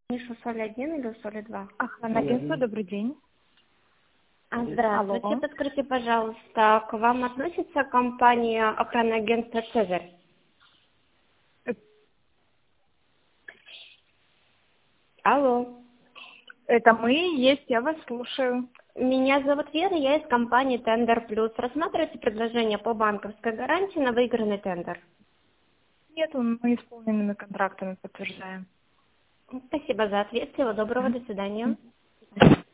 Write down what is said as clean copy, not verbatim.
Миша, соль 1 или соль 2? Охранагентство, добрый день. Здравствуйте, Алло. подскажите, пожалуйста, к вам относится компания охранагентства «Цезарь»? Алло. Это мы есть, я вас слушаю. Меня зовут Вера, я из компании «Тендер Плюс». Рассматриваете предложение по банковской гарантии на выигранный тендер? Нет, мы исполненными контрактами подтверждаем. Спасибо за ответ, всего доброго, до свидания. Мгм.